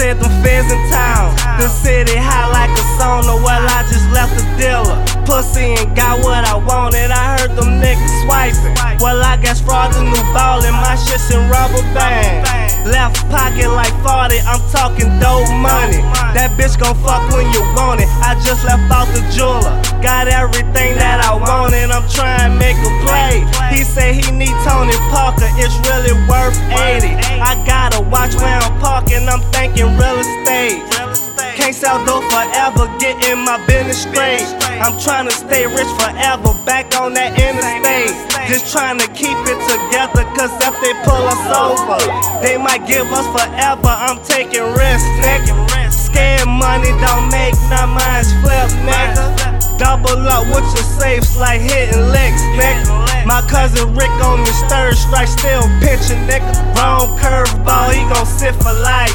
said them feds in town. The city high like a sauna. Well, I just left the dealer. Pussy and got what I wanted. I heard them niggas swiping. Well, I guess fraud's a new ballin'. My shit's in rubber band. Left pocket like 40. I'm talking dope money. That bitch gon' fuck when you want it. I just left out the jeweler. Got everything that I wanted. I'm trying to make a play. He say he need Tony Parker. It's really worth 80. I gotta watch where I'm parking. I'm thinking real estate. Can't sell dope forever, getting my business straight. I'm trying to stay rich forever, back on that interstate. Just trying to keep it together, cause if they pull us over, they might give us forever. I'm taking risks, nigga. Scared money don't make none, mine's flip, nigga. Double up with your safes like hitting licks, nigga. My cousin Rick on his third strike, still pitching, nigga. Wrong curveball, he gon' sit for life.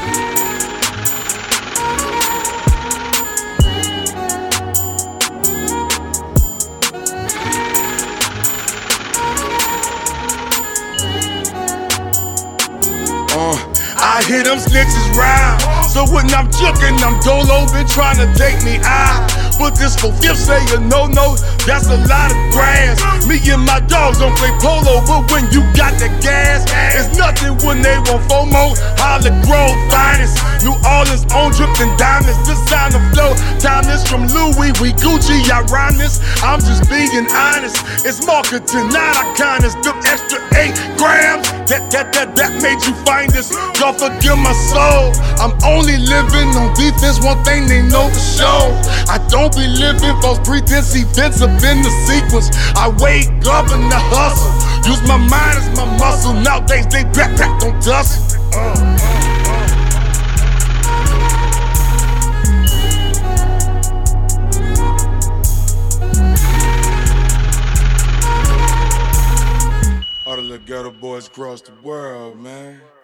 I hear them snitches round. So when I'm juking, I'm dolo, been trying to take me out. But this for fifth say a no-no, that's a lot of grass. Me and my dogs don't play polo, but when you got the gas, it's nothing when they want FOMO. Holly Grove finest, New Orleans on dripping diamonds. Designer flow, timeless from Louis, we Gucci, I rhyme this. I'm just being honest, it's marketing, not our kindness. Them extra 8 grams, that made you find this. Y'all forgive my soul, I'm only living on defense, one thing they know for sure. I don't be living false pretense, events up in the sequence. I wake up in the hustle, use my mind as my muscle. Nowadays they backpack on tussle. All the little ghetto boys across the world, man.